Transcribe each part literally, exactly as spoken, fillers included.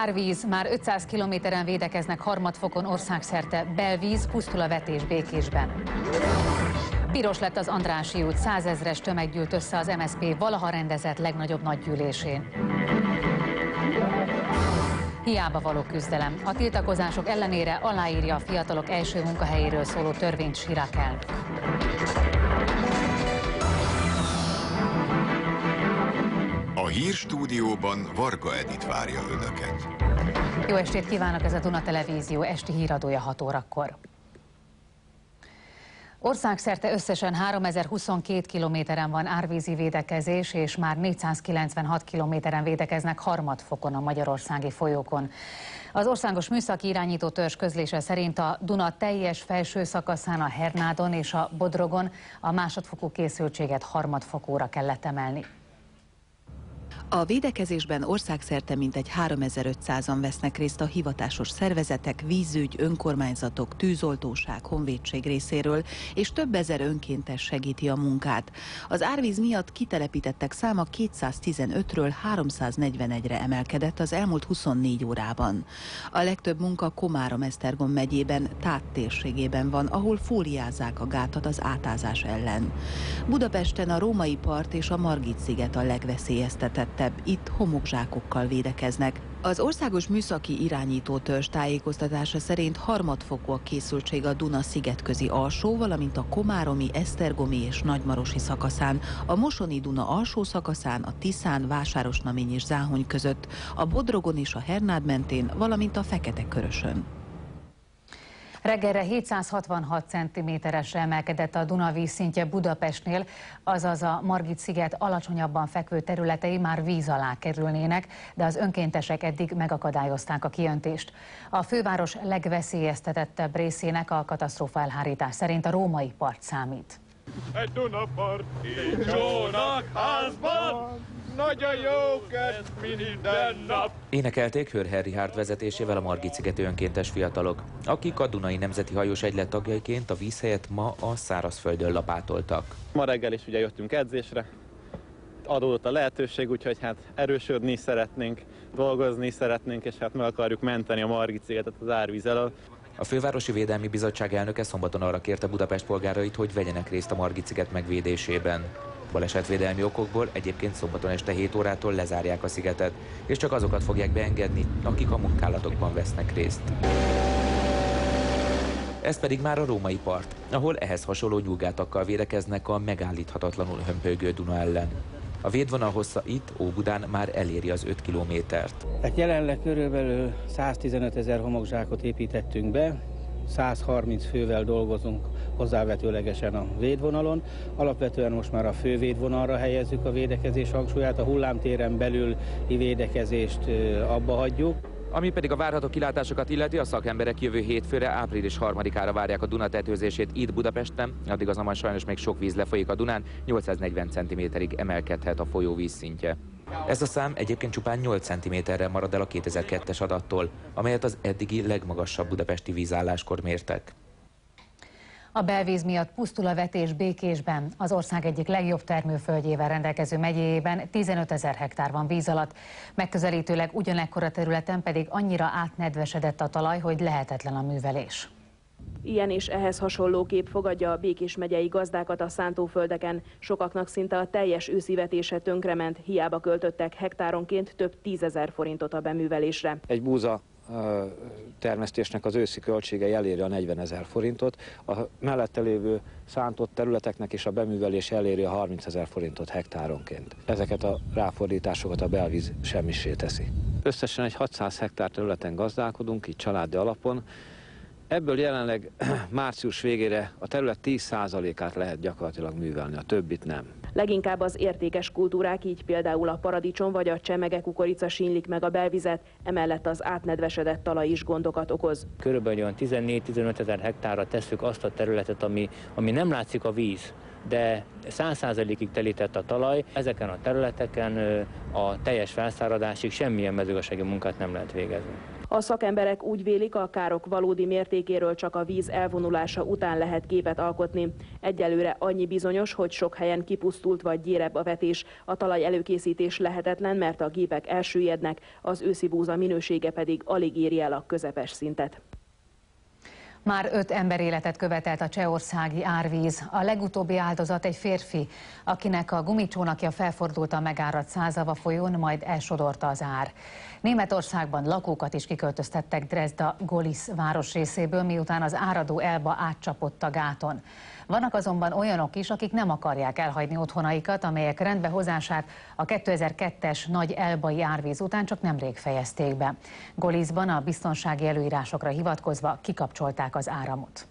Árvíz, már ötszáz kilométeren védekeznek harmadfokon országszerte, belvíz, pusztul a vetés Békésben. Piros lett az Andrássy út, százezres tömeg gyűlt össze az em es zé pé valaha rendezett legnagyobb nagygyűlésén. Hiába való küzdelem. A tiltakozások ellenére aláírja a fiatalok első munkahelyéről szóló törvényt Chirac elnök. A hírstúdióban Varga Edit várja Önöket. Jó estét kívánok, ez a Duna Televízió esti híradója hat órakor. Országszerte összesen háromezer-huszonkettő kilométeren van árvízi védekezés, és már négyszázkilencvenhat kilométeren védekeznek harmadfokon a magyarországi folyókon. Az Országos Műszaki Irányító Törzs közlése szerint a Duna teljes felső szakaszán, a Hernádon és a Bodrogon a másodfokú készültséget harmadfokúra kellett emelni. A védekezésben országszerte mintegy háromezer-ötszázan vesznek részt a hivatásos szervezetek, vízügy, önkormányzatok, tűzoltóság, honvédség részéről, és több ezer önkéntes segíti a munkát. Az árvíz miatt kitelepítettek száma kétszáztizenötről háromszáznegyvenegyre emelkedett az elmúlt huszonnégy órában. A legtöbb munka Komárom-Esztergom megyében, Tát térségében van, ahol fóliázzák a gátat az átázás ellen. Budapesten a Római part és a Margit-sziget a legveszélyeztetett. Itt homokzsákokkal védekeznek. Az Országos Műszaki Irányító Törzs tájékoztatása szerint harmadfokú a készültség a Duna szigetközi alsó, valamint a komáromi, esztergomi és nagymarosi szakaszán, a Mosoni Duna alsó szakaszán, a Tiszán, Vásárosnamény és Záhony között, a Bodrogon és a Hernád mentén, valamint a Fekete-Körösön. Reggelre hétszázhatvanhat centiméteresre emelkedett a Duna vízszintje Budapestnél, azaz a Margit-sziget alacsonyabban fekvő területei már víz alá kerülnének, de az önkéntesek eddig megakadályozták a kiöntést. A főváros legveszélyeztetettebb részének a katasztrófaelhárítás szerint a Római part számít. Egy Dunaparti csónakházban, nagyon jóket minden nap. Énekelték Hörher Richárd vezetésével a Margit-szigeti önkéntes fiatalok, akik a Dunai Nemzeti Hajós Egylet tagjaiként a víz helyett ma a szárazföldön lapátoltak. Ma reggel is ugye jöttünk edzésre, adódott a lehetőség, úgyhogy hát erősödni szeretnénk, dolgozni szeretnénk, és hát meg akarjuk menteni a Margit-szigetet az árvíz elől. A Fővárosi Védelmi Bizottság elnöke szombaton arra kérte Budapest polgárait, hogy vegyenek részt a Margit-sziget megvédésében. Balesetvédelmi okokból egyébként szombaton este hét órától lezárják a szigetet, és csak azokat fogják beengedni, akik a munkálatokban vesznek részt. Ez pedig már a Római part, ahol ehhez hasonló nyúlgátakkal védekeznek a megállíthatatlanul hömpölygő Duna ellen. A védvonal hossza itt, Óbudán már eléri az öt kilométert. Hát jelenleg körülbelül száztizenöt ezer homokzsákot építettünk be, százharminc fővel dolgozunk hozzávetőlegesen a védvonalon. Alapvetően most már a fő védvonalra helyezzük a védekezés hangsúlyát, a hullámtéren belüli védekezést abba hagyjuk. Ami pedig a várható kilátásokat illeti, a szakemberek jövő hétfőre, április harmadikára várják a Duna tetőzését itt Budapesten, addig azonban sajnos még sok víz lefolyik a Dunán, nyolcszáznegyven centiméterig emelkedhet a folyó vízszintje. Ez a szám egyébként csupán nyolc centiméterrel marad el a kétezer-kettes adattól, amelyet az eddigi legmagasabb budapesti vízálláskor mértek. A belvíz miatt pusztul a vetés Békésben. Az ország egyik legjobb termőföldjével rendelkező megyéjében tizenöt ezer hektár van víz alatt. Megközelítőleg ugyanekkora területen pedig annyira átnedvesedett a talaj, hogy lehetetlen a művelés. Ilyen és ehhez hasonló kép fogadja a Békés megyei gazdákat a szántóföldeken. Sokaknak szinte a teljes őszi vetése tönkrement, hiába költöttek hektáronként több tízezer forintot a beművelésre. Egy búza termesztésnek az őszi költségei eléri a negyvenezer forintot, a mellette lévő szántott területeknek is a beművelés eléri a harmincezer forintot hektáronként. Ezeket a ráfordításokat a belvíz semmisé teszi. Összesen egy hatszáz hektár területen gazdálkodunk, így családi alapon. Ebből jelenleg március végére a terület tíz százalékát lehet gyakorlatilag művelni, a többit nem. Leginkább az értékes kultúrák, így például a paradicsom vagy a csemege kukorica sínlik meg a belvizet, emellett az átnedvesedett talaj is gondokat okoz. Körülbelül olyan tizennégy-tizenöt ezer hektárra tesszük azt a területet, ami, ami nem látszik a víz, de száz százalékig telített a talaj. Ezeken a területeken a teljes felszáradásig semmilyen mezőgazdasági munkát nem lehet végezni. A szakemberek úgy vélik, a károk valódi mértékéről csak a víz elvonulása után lehet képet alkotni. Egyelőre annyi bizonyos, hogy sok helyen kipusztult vagy gyérebb a vetés, a talaj előkészítés lehetetlen, mert a gépek elsüllyednek, az őszi búza minősége pedig alig éri el a közepes szintet. Már öt emberéletet követelt a csehországi árvíz. A legutóbbi áldozat egy férfi, akinek a gumicsónakja felfordult a megáradt Százava folyón, majd elsodorta az ár. Németországban lakókat is kiköltöztettek Dresda Golis városrészéből, miután az áradó Elba átcsapott a gáton. Vannak azonban olyanok is, akik nem akarják elhagyni otthonaikat, amelyek rendbehozását a kétezer-kettes nagy elbai árvíz után csak nemrég fejezték be. Golisban a biztonsági előírásokra hivatkozva kikapcsolták az áramot.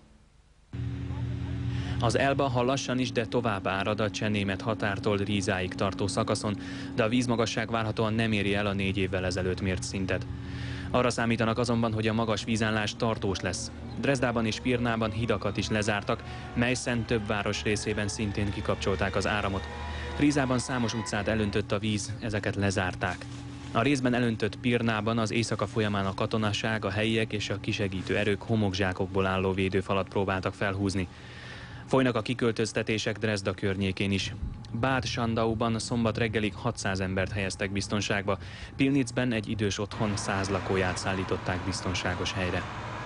Az Elba ha lassan is, de tovább árad a cseh-német határtól Rízáig tartó szakaszon, de a vízmagasság várhatóan nem éri el a négy évvel ezelőtt mért szintet. Arra számítanak azonban, hogy a magas vízállás tartós lesz. Dresdában és Pirnában hidakat is lezártak, Meissen több város részében szintén kikapcsolták az áramot. Rízában számos utcát elöntött a víz, ezeket lezárták. A részben elöntött Pirnában az éjszaka folyamán a katonaság, a helyiek és a kisegítő erők homokzsákokból álló védőfalat próbáltak felhúzni. Folynak a kiköltöztetések Dresda környékén is. Bad Schandauban szombat reggelig hatszáz embert helyeztek biztonságba, Pilnitzben egy idős otthon száz lakóját szállították biztonságos helyre.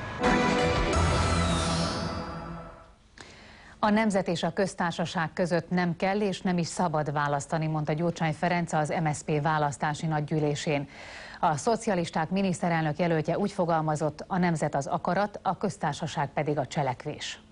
A nemzet és a köztársaság között nem kell és nem is szabad választani, mondta Gyurcsány Ferenc az em es zé pé választási nagygyűlésén. A szocialisták miniszterelnök jelöltje úgy fogalmazott, a nemzet az akarat, a köztársaság pedig a cselekvés.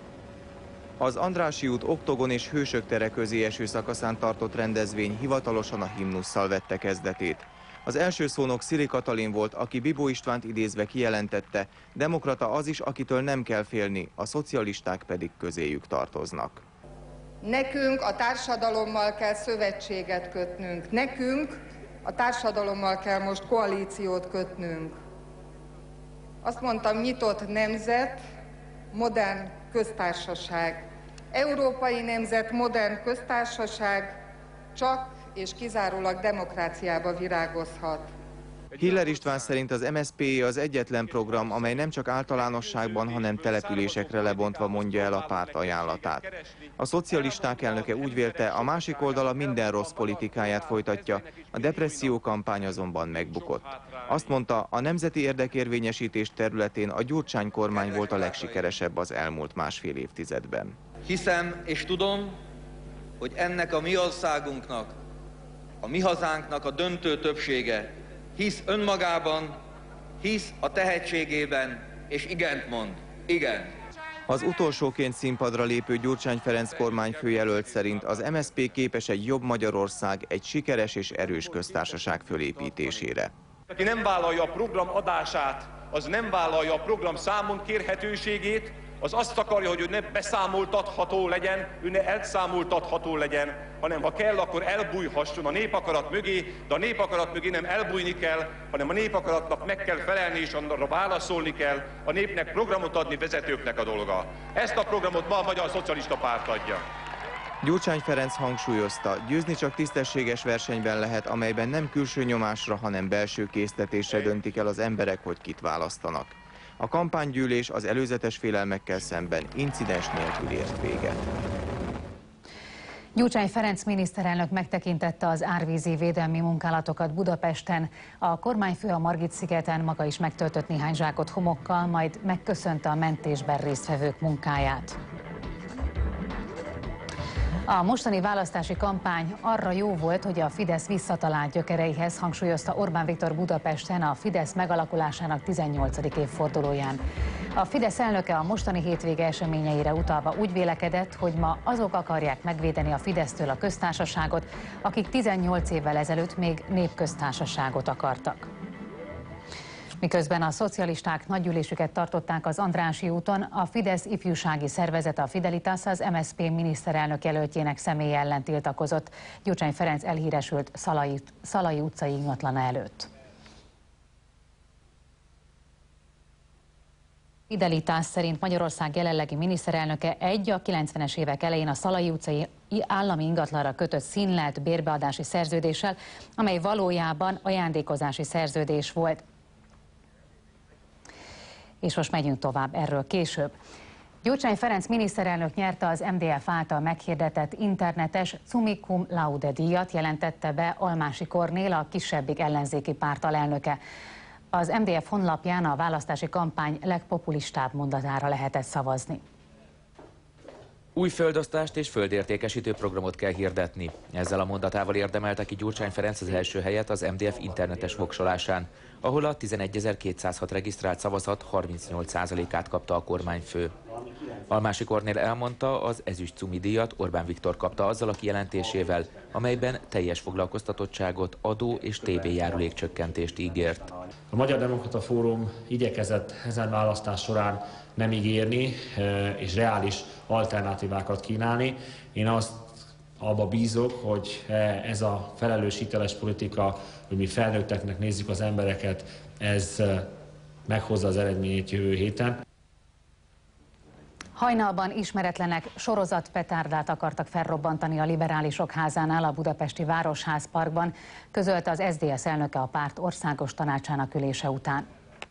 Az Andrássy út Oktogon és Hősök tere közé eső szakaszán tartott rendezvény hivatalosan a himnusszal vette kezdetét. Az első szónok Szili Katalin volt, aki Bibó Istvánt idézve kijelentette, demokrata az is, akitől nem kell félni, a szocialisták pedig közéjük tartoznak. Nekünk a társadalommal kell szövetséget kötnünk, nekünk a társadalommal kell most koalíciót kötnünk. Azt mondtam, nyitott nemzet, modern köztársaság. Európai nemzet, modern köztársaság csak és kizárólag demokráciába virágozhat. Hiller István szerint az em es zé pé az egyetlen program, amely nem csak általánosságban, hanem településekre lebontva mondja el a párt ajánlatát. A szocialisták elnöke úgy vélte, a másik oldala minden rossz politikáját folytatja, a depresszió kampány azonban megbukott. Azt mondta, a nemzeti érdekérvényesítés területén a Gyurcsány kormány volt a legsikeresebb az elmúlt másfél évtizedben. Hiszem és tudom, hogy ennek a mi országunknak, a mi hazánknak a döntő többsége hisz önmagában, hisz a tehetségében, és igent mond. Igen. Az utolsóként színpadra lépő Gyurcsány Ferenc kormányfőjelölt szerint az em es zé pé képes egy jobb Magyarország, egy sikeres és erős köztársaság fölépítésére. Aki nem vállalja a program adását, az nem vállalja a program számon kérhetőségét, az azt akarja, hogy ő ne beszámoltatható legyen, ő ne elszámoltatható legyen, hanem ha kell, akkor elbújhasson a népakarat mögé, de a népakarat mögé nem elbújni kell, hanem a népakaratnak meg kell felelni, és arra válaszolni kell, a népnek programot adni, vezetőknek a dolga. Ezt a programot ma a Magyar Szocialista Párt adja. Gyurcsány Ferenc hangsúlyozta, győzni csak tisztességes versenyben lehet, amelyben nem külső nyomásra, hanem belső késztetésre döntik el az emberek, hogy kit választanak. A kampánygyűlés az előzetes félelmekkel szemben incidens nélkül ért véget. Gyurcsány Ferenc miniszterelnök megtekintette az árvízi védelmi munkálatokat Budapesten. A kormányfő a Margit-szigeten maga is megtöltött néhány zsákot homokkal, majd megköszönte a mentésben résztvevők munkáját. A mostani választási kampány arra jó volt, hogy a Fidesz visszatalált gyökereihez, hangsúlyozta Orbán Viktor Budapesten a Fidesz megalakulásának tizennyolcadik évfordulóján. A Fidesz elnöke a mostani hétvége eseményeire utalva úgy vélekedett, hogy ma azok akarják megvédeni a Fidesztől a köztársaságot, akik tizennyolc évvel ezelőtt még népköztársaságot akartak. Miközben a szocialisták nagygyűlésüket tartották az Andrássy úton, a Fidesz ifjúsági szervezete, a Fidelitas az em es zé pé miniszterelnök jelöltjének személye ellen tiltakozott Gyurcsány Ferenc elhíresült Szalai, Szalai utcai ingatlana előtt. Fidelitas szerint Magyarország jelenlegi miniszterelnöke egy a kilencvenes évek elején a Szalai utcai állami ingatlanra kötött színlelt bérbeadási szerződéssel, amely valójában ajándékozási szerződés volt. És most megyünk tovább, erről később. Gyurcsány Ferenc miniszterelnök nyerte az em dé ef által meghirdetett internetes Summa Cum Laude díjat, jelentette be Almási Kornél, a kisebbik ellenzéki párt alelnöke. Az em dé ef honlapján a választási kampány legpopulistább mondatára lehetett szavazni. Új földosztást és földértékesítő programot kell hirdetni. Ezzel a mondatával érdemelte ki Gyurcsány Ferenc az első helyet az em dé ef internetes voksolásán, ahol a tizenegyezer-kétszázhat regisztrált szavazat harmincnyolc százalékát kapta a kormányfő. Almási Kornél elmondta, az ezüst Cumi díjat Orbán Viktor kapta azzal a kijelentésével, amelyben teljes foglalkoztatottságot, adó és té vé járulékcsökkentést ígért. A Magyar Demokrata Fórum igyekezett ezen választás során nem ígérni és reális alternatívákat kínálni. Én azt abba bízok, hogy ez a felelős hiteles politika, hogy mi felnőtteknek nézzük az embereket, ez meghozza az eredményét jövő héten. Hajnalban ismeretlenek sorozatpetárdát akartak felrobbantani a Liberálisok házánál a budapesti Városházparkban, közölte az es zé dé es elnöke a párt országos tanácsának ülése után.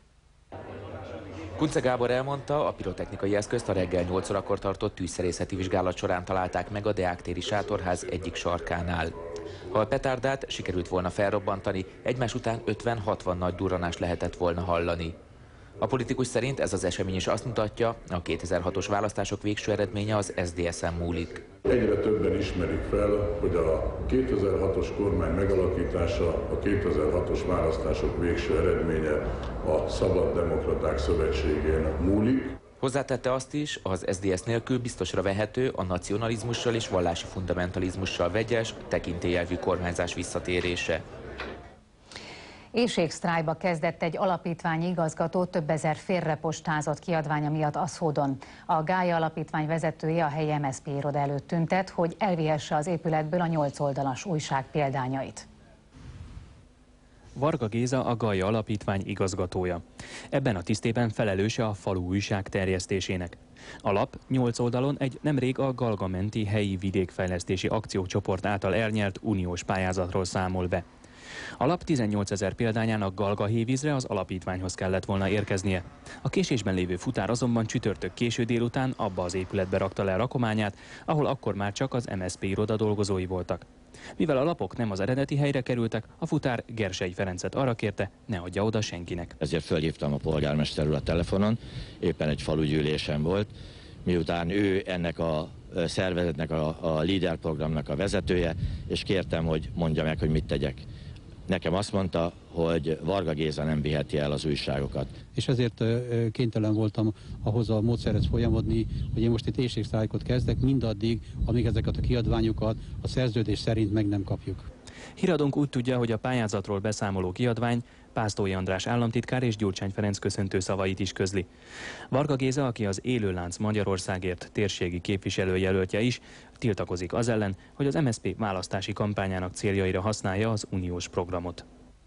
Kunce Gábor elmondta, a pirotechnikai eszközt a reggel nyolc órakor tartott tűzszerészeti vizsgálat során találták meg a Deák téri sátorház egyik sarkánál. Ha a petárdát sikerült volna felrobbantani, egymás után ötven-hatvan nagy durranást lehetett volna hallani. A politikus szerint ez az esemény is azt mutatja, a kétezer-hatos választások végső eredménye az es zé dé es-en múlik. Egyre többen ismerik fel, hogy a kétezer-hatos kormány megalakítása, a kétezer-hatos választások végső eredménye a Szabad Demokraták Szövetségén múlik. Hozzátette azt is, az es zé dé es nélkül biztosra vehető a nacionalizmussal és vallási fundamentalizmussal vegyes, tekintélyelvű kormányzás visszatérése. Éhségsztrájkba kezdett egy alapítványi igazgató több ezer félrepostázott kiadványa miatt Aszódon. A Gája Alapítvány vezetője a helyi em es zé pé iroda előtt tüntet, hogy elvihesse az épületből a nyolc oldalas újság példányait. Varga Géza a Gája Alapítvány igazgatója. Ebben a tisztében felelőse a falu újság terjesztésének. A lap nyolc oldalon egy nemrég a Galgamenti helyi vidékfejlesztési akciócsoport által elnyert uniós pályázatról számol be. A lap tizennyolcezer példányának Galga hévízre az alapítványhoz kellett volna érkeznie. A késésben lévő futár azonban csütörtök késő délután abba az épületbe rakta le rakományát, ahol akkor már csak az em es zé pé iroda dolgozói voltak. Mivel a lapok nem az eredeti helyre kerültek, a futár Gersei Ferencet arra kérte, ne adja oda senkinek. Ezért fölhívtam a polgármester úr a telefonon, éppen egy falugyűlésen volt, miután ő ennek a szervezetnek, a, a LEADER programnak a vezetője, és kértem, hogy mondja meg, hogy mit tegyek. Nekem azt mondta, hogy Varga Géza nem viheti el az újságokat. És ezért kénytelen voltam ahhoz a módszerhez folyamodni, hogy én most itt éhségsztrájkot kezdek, mindaddig, amíg ezeket a kiadványokat a szerződés szerint meg nem kapjuk. Híradónk úgy tudja, hogy a pályázatról beszámoló kiadvány Pásztói András államtitkár és Gyurcsány Ferenc köszöntő szavait is közli. Varga Géza, aki az Élőlánc Magyarországért térségi képviselőjelöltje is, tiltakozik az ellen, hogy az em es zé pé választási kampányának céljaira használja az uniós programot.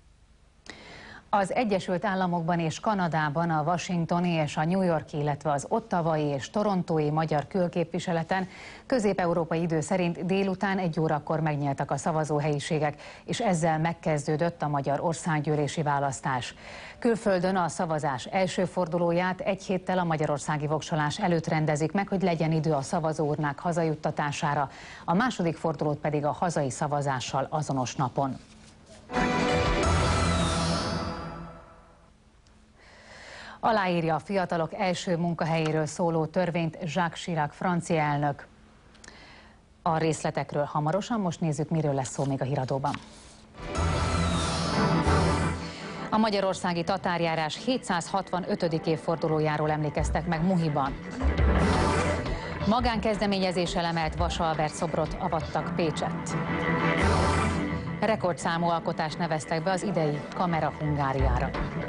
Az Egyesült Államokban és Kanadában a washingtoni és a New Yorki, illetve az ottawai és torontói magyar külképviseleten közép-európai idő szerint délután egy órakor megnyíltak a szavazóhelyiségek, és ezzel megkezdődött a magyar országgyűlési választás. Külföldön a szavazás első fordulóját egy héttel a magyarországi voksolás előtt rendezik meg, hogy legyen idő a szavazóurnák hazajuttatására, a második fordulót pedig a hazai szavazással azonos napon. Aláírja a fiatalok első munkahelyéről szóló törvényt Jacques Chirac francia elnök. A részletekről hamarosan, most nézzük, miről lesz szó még a híradóban. A magyarországi tatárjárás hétszázhatvanötödik évfordulójáról emlékeztek meg Muhiban. Magánkezdeményezéssel emelt Vasalbert szobrot avattak Pécsett. Rekordszámú alkotást neveztek be az idei Kamera Hungáriára.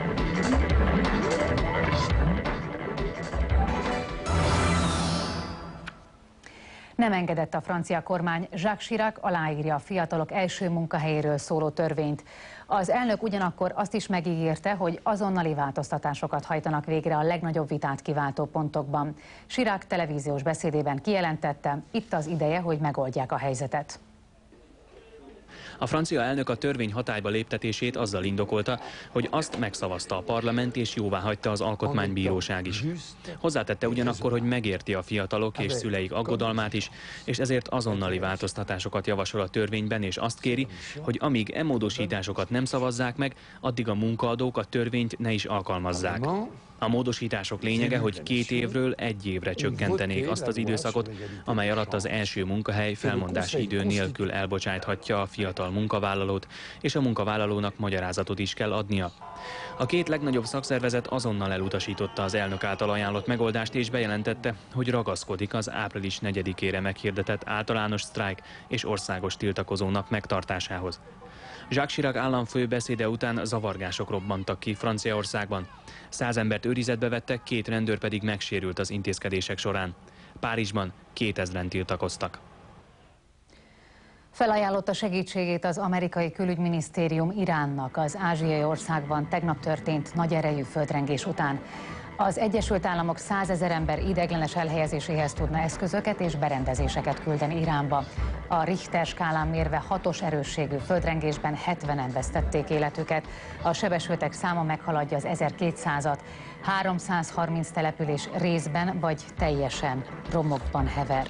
Nem engedett a francia kormány, Jacques Chirac aláírja a fiatalok első munkahelyéről szóló törvényt. Az elnök ugyanakkor azt is megígérte, hogy azonnali változtatásokat hajtanak végre a legnagyobb vitát kiváltó pontokban. Chirac televíziós beszédében kijelentette, itt az ideje, hogy megoldják a helyzetet. A francia elnök a törvény hatályba léptetését azzal indokolta, hogy azt megszavazta a parlament és jóváhagyta az alkotmánybíróság is. Hozzátette ugyanakkor, hogy megérti a fiatalok és szüleik aggodalmát is, és ezért azonnali változtatásokat javasol a törvényben, és azt kéri, hogy amíg e módosításokat nem szavazzák meg, addig a munkaadók a törvényt ne is alkalmazzák. A módosítások lényege, hogy két évről egy évre csökkentenék azt az időszakot, amely alatt az első munkahely felmondási idő nélkül elbocsáthatja a fiatal munkavállalót, és a munkavállalónak magyarázatot is kell adnia. A két legnagyobb szakszervezet azonnal elutasította az elnök által ajánlott megoldást, és bejelentette, hogy ragaszkodik az április negyedikére meghirdetett általános sztrájk és országos tiltakozó nap megtartásához. Jacques Chirac államfő beszéde után zavargások robbantak ki Franciaországban. Száz embert őrizetbe vettek, két rendőr pedig megsérült az intézkedések során. Párizsban kétezren tiltakoztak. Felajánlotta segítségét az amerikai külügyminisztérium Iránnak az ázsiai országban tegnap történt nagy erejű földrengés után. Az Egyesült Államok százezer ember ideiglenes elhelyezéséhez tudna eszközöket és berendezéseket küldeni Iránba. A Richter skálán mérve hatos erősségű földrengésben hetvenen vesztették életüket. A sebesültek száma meghaladja az ezerkétszázat. háromszázharminc település részben vagy teljesen romokban hever.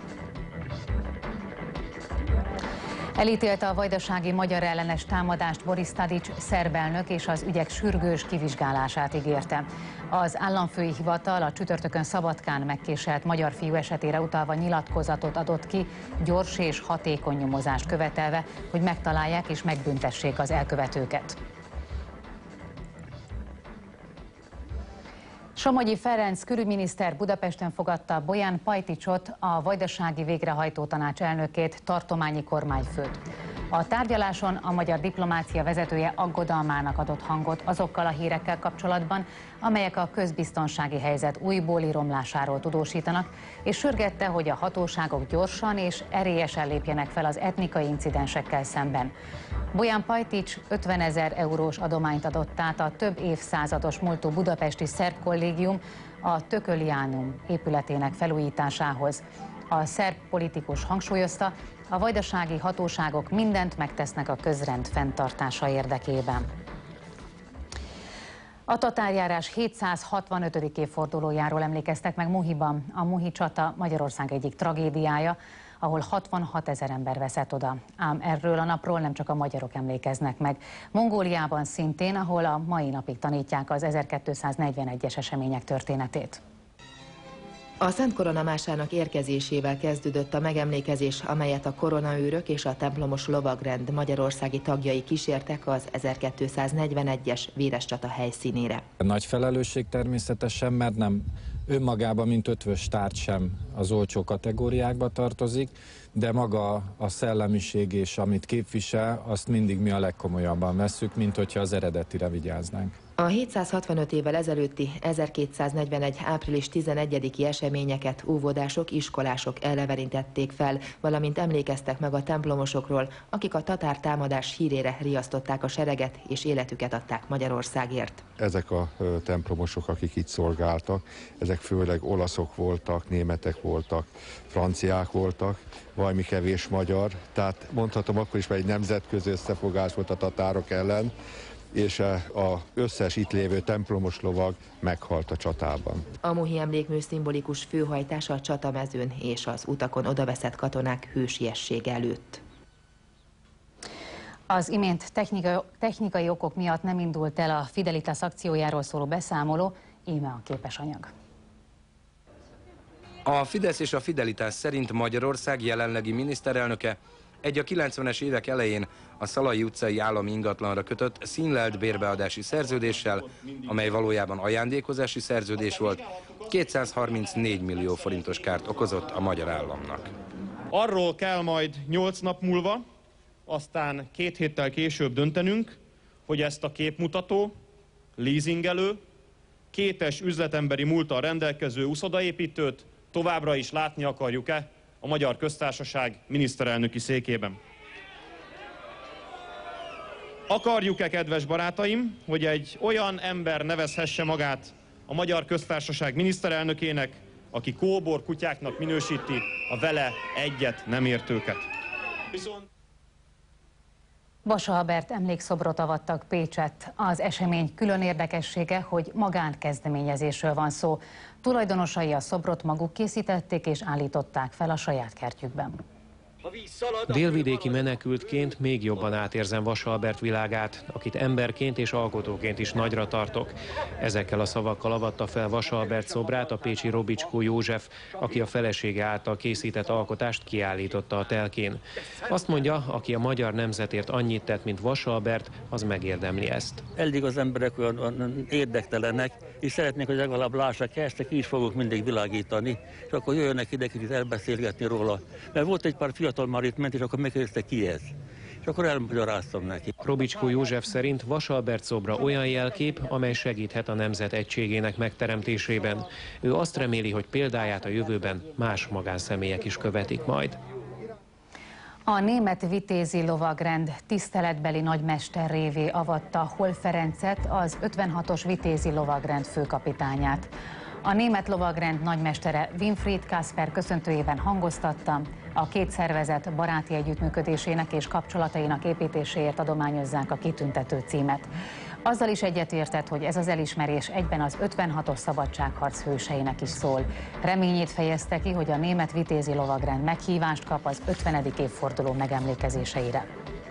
Elítélte a vajdasági magyar ellenes támadást Boris Tadić szerb elnök, és az ügyek sürgős kivizsgálását ígérte. Az államfői hivatal a csütörtökön Szabadkán megkéselt magyar fiú esetére utalva nyilatkozatot adott ki, gyors és hatékony nyomozást követelve, hogy megtalálják és megbüntessék az elkövetőket. Somogyi Ferenc külügyminiszter Budapesten fogadta Bolyán Pajticsot, a Vajdasági Végrehajtó Tanács elnökét, tartományi kormányfőt. A tárgyaláson a magyar diplomácia vezetője aggodalmának adott hangot azokkal a hírekkel kapcsolatban, amelyek a közbiztonsági helyzet újbóli romlásáról tudósítanak, és sürgette, hogy a hatóságok gyorsan és erélyesen lépjenek fel az etnikai incidensekkel szemben. Bolyán Pajtics ötvenezer eurós adományt adott át a több évszázados múltú budapesti szerb kollégium a Tököliánum épületének felújításához. A szerb politikus hangsúlyozta, a vajdasági hatóságok mindent megtesznek a közrend fenntartása érdekében. A tatárjárás hétszázhatvanötödik évfordulójáról emlékeztek meg Muhiban. A Muhi csata Magyarország egyik tragédiája, ahol hatvanhat ezer ember veszett oda. Ám erről a napról nem csak a magyarok emlékeznek meg. Mongóliában szintén, ahol a mai napig tanítják az ezerkétszáznegyvenegyes események történetét. A Szent Korona másának érkezésével kezdődött a megemlékezés, amelyet a koronaőrök és a templomos lovagrend magyarországi tagjai kísértek az ezerkétszáznegyvenegyes véres csata helyszínére. Nagy felelősség természetesen, mert nem önmagában, mint ötvös tárgy sem az olcsó kategóriákba tartozik, de maga a szellemiség és amit képvisel, azt mindig mi a legkomolyabban vesszük, mint hogyha az eredetire vigyáznánk. A hétszázhatvanöt évvel ezelőtti ezerkétszáznegyvenegy. április tizenegyediki eseményeket óvodások, iskolások elevenítették fel, valamint emlékeztek meg a templomosokról, akik a tatár támadás hírére riasztották a sereget és életüket adták Magyarországért. Ezek a templomosok, akik itt szolgáltak, ezek főleg olaszok voltak, németek voltak, franciák voltak, valami kevés magyar, tehát mondhatom akkor is, mert egy nemzetközi összefogás volt a tatárok ellen, és az összes itt lévő templomos lovag meghalt a csatában. A Muhi emlékmű szimbolikus főhajtása a csatamezőn és az utakon odaveszett katonák hősiessége előtt. Az imént technikai, technikai okok miatt nem indult el a Fidelitas akciójáról szóló beszámoló, íme a képesanyag. A Fidesz és a Fidelitas szerint Magyarország jelenlegi miniszterelnöke egy a kilencvenes évek elején a Szalai utcai állami ingatlanra kötött színlelt bérbeadási szerződéssel, amely valójában ajándékozási szerződés volt, kétszázharmincnégy millió forintos kárt okozott a magyar államnak. Arról kell majd nyolc nap múlva, aztán két héttel később döntenünk, hogy ezt a képmutató, leasingelő, kétes üzletemberi múlttal rendelkező uszodaépítőt továbbra is látni akarjuk-e a Magyar Köztársaság miniszterelnöki székében. Akarjuk-e, kedves barátaim, hogy egy olyan ember nevezhesse magát a Magyar Köztársaság miniszterelnökének, aki kóbor kutyáknak minősíti a vele egyet nem értőket? Viszont Vasa Albert emlékszobrot avattak Pécsett. Az esemény külön érdekessége, hogy magánkezdeményezésről van szó. Tulajdonosai a szobrot maguk készítették és állították fel a saját kertjükben. Délvidéki menekültként még jobban átérzem Vasa Albert világát, akit emberként és alkotóként is nagyra tartok. Ezekkel a szavakkal avatta fel Vasa Albert szobrát a pécsi Robicskó József, aki a felesége által készített alkotást kiállította a telkén. Azt mondja, aki a magyar nemzetért annyit tett, mint Vasa Albert, az megérdemli ezt. Eddig az emberek olyan érdektelenek, és szeretnék, hogy legalább lássák ezt, ki is fogok mindig világítani, és akkor jöjjenek ide kicsit elbeszélgetni róla. Mert volt egy pár fiatal már itt ment, és akkor megkérdezte, ki ez. És akkor elmagyaráztam neki. Robicskó József szerint Vasa Albert szobra olyan jelkép, amely segíthet a nemzet egységének megteremtésében. Ő azt reméli, hogy példáját a jövőben más magánszemélyek is követik majd. A német vitézi lovagrend tiszteletbeli nagymesterrévé avatta Holl Ferencet, az ötvenhatos vitézi lovagrend főkapitányát. A német lovagrend nagymestere Winfried Kasper köszöntőjében hangoztatta, a két szervezet baráti együttműködésének és kapcsolatainak építéséért adományozzák a kitüntető címet. Azzal is egyetértett, hogy ez az elismerés egyben az ötvenhatos szabadságharc hőseinek is szól. Reményét fejezte ki, hogy a német vitézi lovagrend meghívást kap az ötvenedik évforduló megemlékezéseire.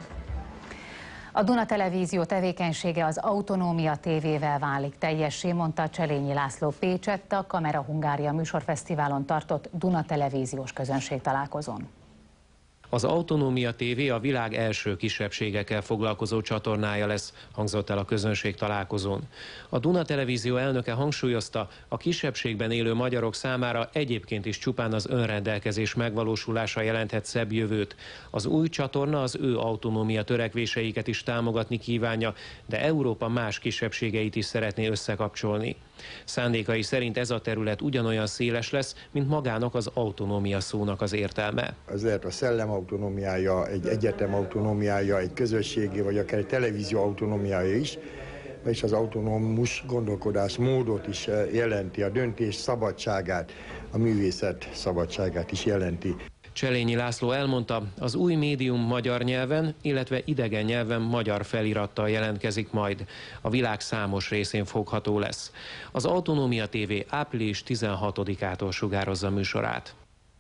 A Duna Televízió tevékenysége az Autonómia tévével válik teljessé, mondta Cselényi László Pécsett a Kamera Hungária műsorfesztiválon tartott Duna Televíziós közönségtalálkozón. Az Autonómia té vé a világ első kisebbségekkel foglalkozó csatornája lesz, hangzott el a közönség találkozón. A Duna Televízió elnöke hangsúlyozta, a kisebbségben élő magyarok számára egyébként is csupán az önrendelkezés megvalósulása jelenthet szebb jövőt. Az új csatorna az ő autonómia törekvéseiket is támogatni kívánja, de Európa más kisebbségeit is szeretné összekapcsolni. Szándékai szerint ez a terület ugyanolyan széles lesz, mint magának az autonómia szónak az értelme. Az lehet a szellem autonómiája, egy egyetem autonómiája, egy közösségi, vagy akár egy televízió autonómiája is, és az autonómus gondolkodás módot is jelenti, a döntés szabadságát, a művészet szabadságát is jelenti. Cselényi László elmondta, az új médium magyar nyelven, illetve idegen nyelven magyar felirattal jelentkezik majd. A világ számos részén fogható lesz. Az Autonómia té vé április tizenhatodikától sugározza műsorát.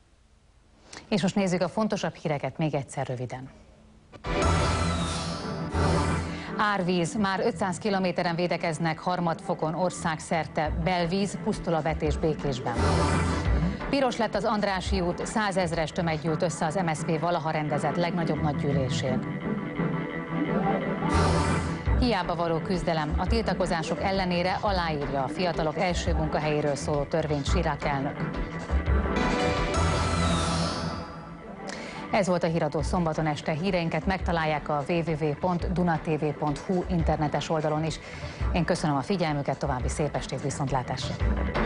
És most nézzük a fontosabb híreket még egyszer röviden. Árvíz, már ötszáz kilométeren védekeznek harmadfokon országszerte, belvíz, pusztul a vetés Békésben. Piros lett az Andrássy út, százezres tömeg gyűlt össze az em es zé pé valaha rendezett legnagyobb nagygyűlésén. Hiába való küzdelem, a tiltakozások ellenére aláírja a fiatalok első munkahelyéről szóló törvényt Chirac elnök. Ez volt a Híradó szombaton este. Híreinket megtalálják a double-u double-u double-u pont dunatv pont hu internetes oldalon is. Én köszönöm a figyelmüket, további szép estét, viszontlátásra!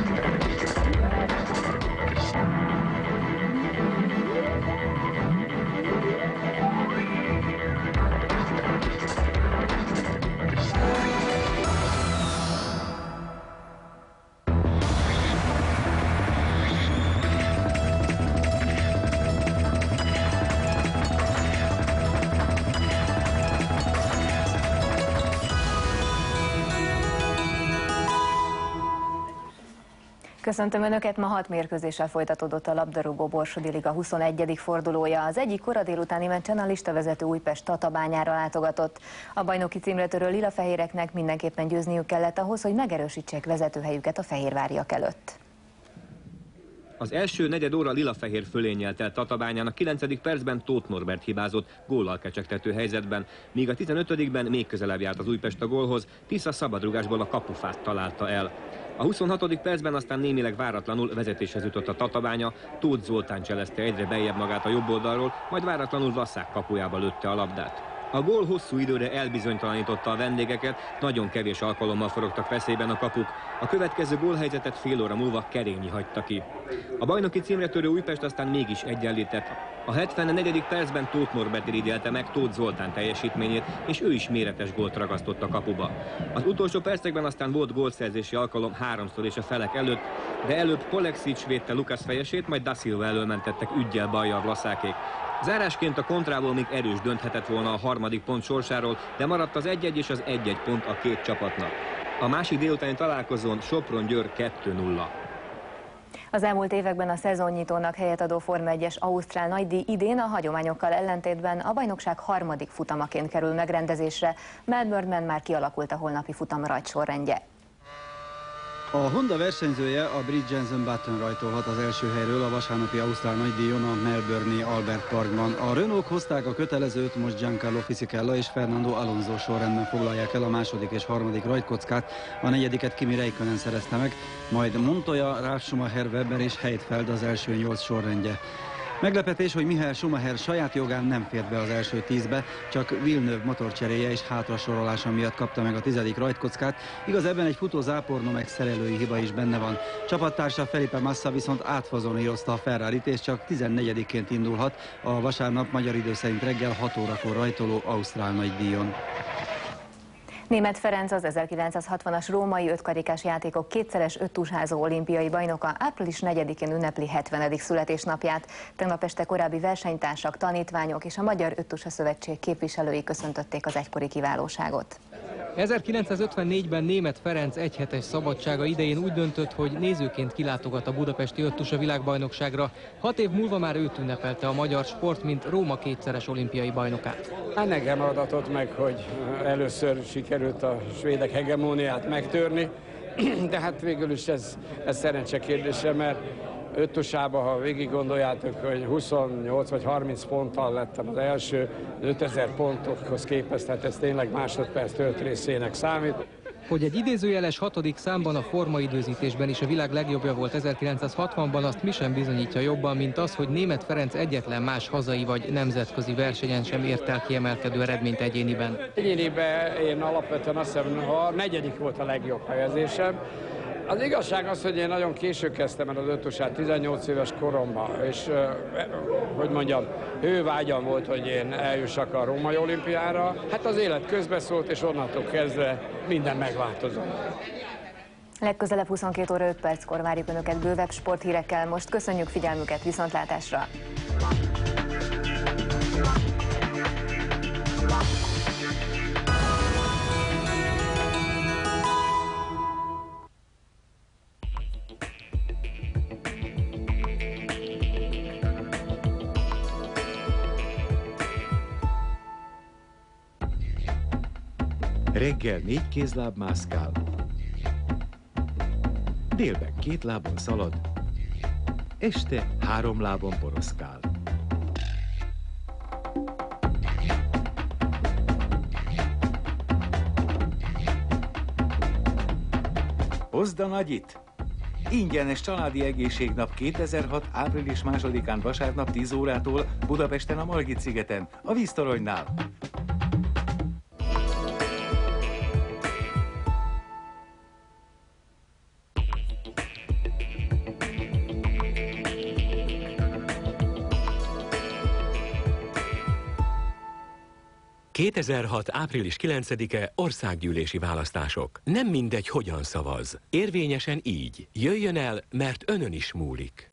Köszöntöm Önöket, ma hat mérkőzéssel folytatódott a labdarúgó Borsodi Liga huszonegyedik fordulója. Az egyik kora délutáni meccsen a listavezető Újpest Tatabányára látogatott. A bajnoki címre törő lilafehéreknek mindenképpen győzniük kellett ahhoz, hogy megerősítsék vezetőhelyüket a fehérváriak előtt. Az első negyed óra lilafehér fölénnyel telt Tatabányán, a kilencedik percben Tóth Norbert hibázott góllal kecsegtető helyzetben, míg a tizenötödikben még közelebb járt az Újpest a gólhoz, Tisza szabadrugásból a kapufát találta el. A huszonhatodik percben aztán némileg váratlanul vezetéshez jutott a Tatabánya, Tóth Zoltán cselezte egyre beljebb magát a jobb oldalról, majd váratlanul Vasszák kapujába lőtte a labdát. A gól hosszú időre elbizonytalanította a vendégeket, nagyon kevés alkalommal forogtak veszélyben a kapuk. A következő gólhelyzetet fél óra múlva Kerényi hagyta ki. A bajnoki címre törő Újpest aztán mégis egyenlített. A hetvennegyedik percben Tóth Norbert irigyelte meg Tóth Zoltán teljesítményét, és ő is méretes gólt ragasztott a kapuba. Az utolsó percekben aztán volt gólszerzési alkalom háromszor és a felek előtt, de előbb Polexic védte Lukasz fejesét, majd Da Silva elől mentettek üggyel balja a vlaszákék. Zárásként a kontrából még erős dönthetett volna a harmadik pont sorsáról, de maradt az egy-egy és az egy-egy pont a két csapatnak. A másik délutáni találkozón Sopron-Győr kettő nulla. Az elmúlt években a szezonnyitónak helyet adó Forma egyes Ausztrál nagydíj idén a hagyományokkal ellentétben a bajnokság harmadik futamaként kerül megrendezésre. Melbourneben már kialakult a holnapi futam rajtsorrendje. A Honda versenyzője, a Brit Jenson Button rajtolhat az első helyről a vasárnapi Ausztrál nagydíjon a Melbourne-i Albert Parkban. A Renault hozták a kötelezőt, most Giancarlo Fisichella és Fernando Alonso sorrendben foglalják el a második és harmadik rajtkockát, a negyediket Kimi Räikkönen szerezte meg, majd Montoya, Ralf Schumacher, Webber és Heidfeld az első nyolc sorrendje. Meglepetés, hogy Michael Schumacher saját jogán nem fért be az első tízbe, csak Villeneuve motorcseréje és hátrasorolása miatt kapta meg a tizedik rajtkockát, igaz ebben egy futó záporno meg szerelői hiba is benne van. Csapattársa Felipe Massa viszont átfazonírozta a Ferrarit és csak tizennegyediként indulhat a vasárnap magyar idő szerint reggel hat órakor rajtoló Ausztrál nagydíjon. Németh Ferenc, az ezerkilencszázhatvanas római ötkarikás játékok kétszeres öttúsázó olimpiai bajnoka április negyedikén ünnepli hetvenedik születésnapját. Tegnap este korábbi versenytársak, tanítványok és a Magyar Öttusa Szövetség képviselői köszöntötték az egykori kiválóságot. ezerkilencszázötvennégyben Németh Ferenc egyhetes szabadsága idején úgy döntött, hogy nézőként kilátogat a budapesti öttusa világbajnokságra. Hat év múlva már őt ünnepelte a magyar sport, mint Róma kétszeres olimpiai bajnokát. Hát nekem adatott meg, hogy először sikerült a svédek hegemóniát megtörni, de hát végül is ez, ez szerencse kérdése, mert öttusában, ha végig gondoljátok, hogy huszonnyolc vagy harminc ponttal lettem az első, ötezer pontokhoz képest, tehát ez tényleg másodperc tört részének számít. Hogy egy idézőjeles hatodik számban a formaidőzítésben is a világ legjobbja volt ezerkilencszázhatvanban, azt mi sem bizonyítja jobban, mint az, hogy Németh Ferenc egyetlen más hazai vagy nemzetközi versenyen sem ért el kiemelkedő eredményt egyéniben. Egyéniben én alapvetően azt hiszem, a negyedik volt a legjobb helyezésem. Az igazság az, hogy én nagyon késő kezdtem el az öttusát, tizennyolc éves koromban, és hogy mondjam, hővágyam volt, hogy én eljussak a római olimpiára. Hát az élet közbeszólt, és onnantól kezdve minden megváltozott. Legközelebb huszonkét óra öt perckor várjuk Önöket bővebb sporthírekkel. Most köszönjük figyelmüket, viszontlátásra! Reggel négy kézláb mászkál, délben két lábon szalad, este három lábon poroszkál. Hozd a nagyit! Ingyenes családi egészségnap kétezer-hat. április másodikán vasárnap tíz órától Budapesten a Margit-szigeten, a víztoronynál. kétezer-hat. április kilencedike országgyűlési választások. Nem mindegy, hogyan szavaz. Érvényesen így. Jöjjön el, mert önön is múlik.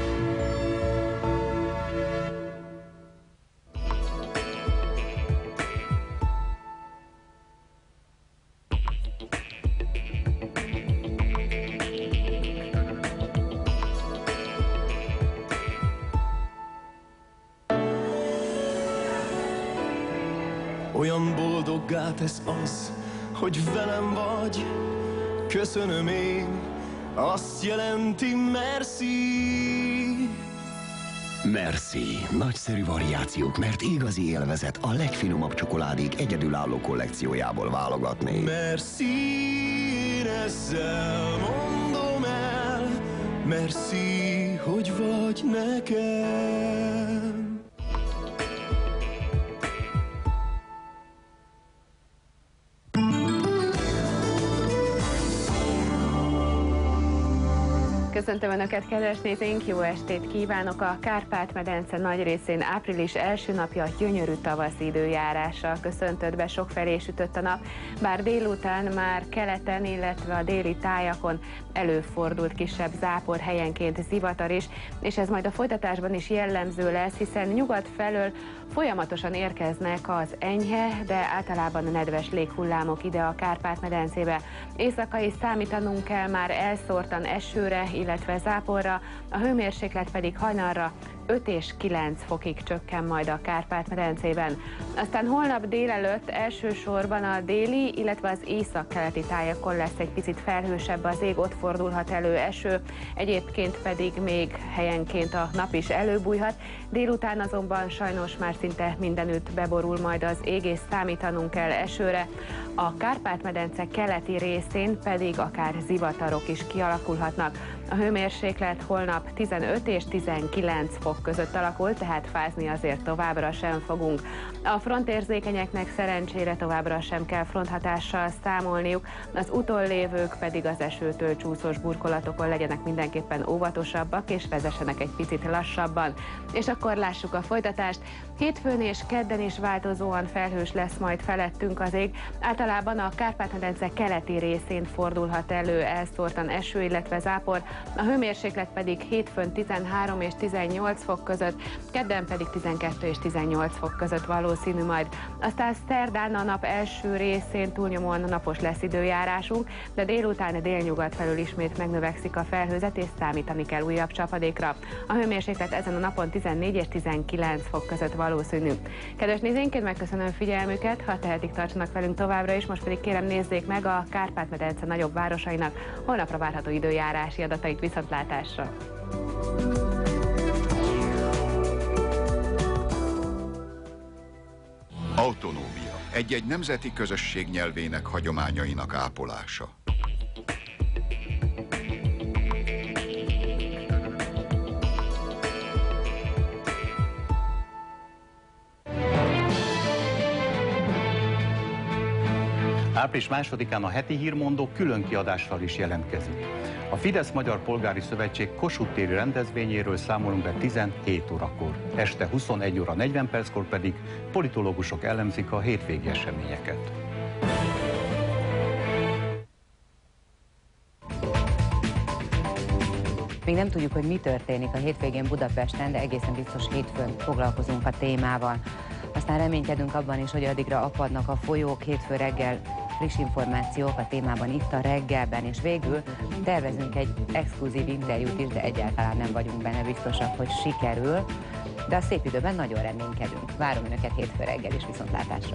Olyan boldoggá tesz az, hogy velem vagy. Köszönöm én, azt jelenti merci. Merci. Nagyszerű variációk, mert igazi élvezet a legfinomabb csokoládék egyedülálló kollekciójából válogatni. Merci, én ezzel mondom el. Merci, hogy vagy nekem. Köszöntöm Önöket, kedves nézőink, jó estét kívánok! A Kárpát-medence nagy részén április első napja gyönyörű tavaszi időjárással köszöntött be, sokfelé sütött a nap, bár délután már keleten, illetve a déli tájakon előfordult kisebb zápor, helyenként zivatar is, és ez majd a folytatásban is jellemző lesz, hiszen nyugat felől folyamatosan érkeznek az enyhe, de általában nedves léghullámok ide a Kárpát-medencébe. Éjszaka is számítanunk kell már elszórtan esőre, illetve záporra, a hőmérséklet pedig hajnalra öt és kilenc fokig csökken majd a Kárpát-medencében. Aztán holnap délelőtt elsősorban a déli, illetve az északkeleti tájakon lesz egy picit felhősebb az ég, ott fordulhat elő eső, egyébként pedig még helyenként a nap is előbújhat. Délután azonban sajnos már szinte mindenütt beborul majd az ég, és számítanunk kell esőre. A Kárpát-medence keleti részén pedig akár zivatarok is kialakulhatnak. A hőmérséklet holnap tizenöt és tizenkilenc fok között alakul, tehát fázni azért továbbra sem fogunk. A frontérzékenyeknek szerencsére továbbra sem kell fronthatással számolniuk, az utollévők pedig az esőtől csúszós burkolatokon legyenek mindenképpen óvatosabbak, és vezessenek egy picit lassabban. És akkor lássuk a folytatást. Hétfőn és kedden is változóan felhős lesz majd felettünk az ég. Általában a Kárpát-medence keleti részén fordulhat elő elszórtan eső, illetve zápor. A hőmérséklet pedig hétfőn tizenhárom és tizennyolc fok között, kedden pedig tizenkettő és tizennyolc fok között valószínű majd. Aztán szerdán a nap első részén túlnyomóan napos lesz időjárásunk, de délután délnyugat felül ismét megnövekszik a felhőzet, és számítani kell újabb csapadékra. A hőmérséklet ezen a napon tizennégy és tizenkilenc fok között valószínű. Kedves nézőink, megköszönöm figyelmüket, ha tehetik, tartsanak velünk továbbra is, most pedig kérem nézzék meg a Kárpát-medence nagyobb városainak holnapra várható időjárási adatait. Viszontlátásra! Autonómia. Egy-egy nemzeti közösség nyelvének, hagyományainak ápolása. április másodikán a heti hírmondó külön kiadással is jelentkezik. A Fidesz Magyar Polgári Szövetség Kossuth téri rendezvényéről számolunk be tizenhét órakor. Este huszonegy óra negyven perckor pedig politológusok elemzik a hétvégi eseményeket. Még nem tudjuk, hogy mi történik a hétvégén Budapesten, de egészen biztos hétfőn foglalkozunk a témával. Aztán reménykedünk abban is, hogy addigra apadnak a folyók. Hétfő reggel friss információk a témában itt a reggelben, és végül tervezünk egy exkluzív interjút is, de egyáltalán nem vagyunk benne biztosak, hogy sikerül, de a szép időben nagyon reménykedünk. Várom Önöket hétfő reggel is, viszontlátásra!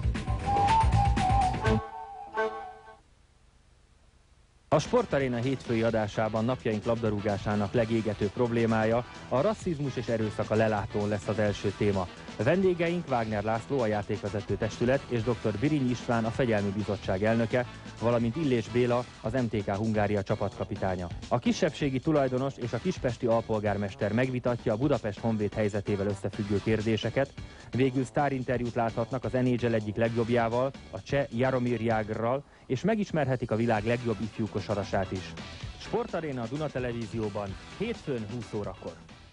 A Sportaréna hétfői adásában napjaink labdarúgásának legégetőbb problémája a rasszizmus és erőszak a lelátón lesz az első téma. A vendégeink Wagner László, a játékvezető testület, és dr. Birinyi István, a Fegyelmi Bizottság elnöke, valamint Illés Béla, az em té ká Hungária csapatkapitánya. A kisebbségi tulajdonos és a kispesti alpolgármester megvitatja a Budapest Honvéd helyzetével összefüggő kérdéseket, végül sztárinterjút láthatnak az en há el egyik legjobbjával, a cseh Jaromír Jágrral, és megismerhetik a világ legjobb ifjú kosarasát is. Sportaréna a Duna Televízióban hétfőn húsz órakor.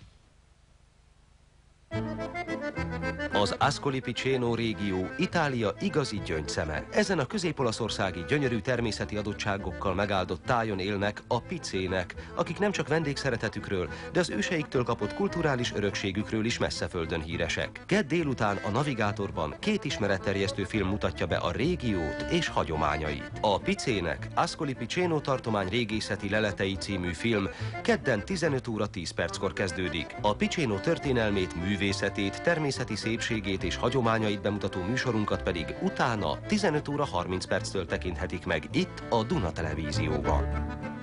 Az Ascoli Piceno régió Itália igazi gyöngyszeme. Ezen a közép-olaszországi gyönyörű természeti adottságokkal megáldott tájon élnek a picének, akik nem csak vendégszeretetükről, de az őseiktől kapott kulturális örökségükről is messzeföldön híresek. Kedd délután a Navigátorban két ismeretterjesztő film mutatja be a régiót és hagyományait. A Picének Ascoli Piceno tartomány régészeti leletei című film kedden tizenöt óra tíz perckor kezdődik. A Piceno történelmét, művészetét, természeti szépségét és hagyományait bemutató műsorunkat pedig utána tizenöt óra harminc perctől tekinthetik meg itt a Duna Televízióban.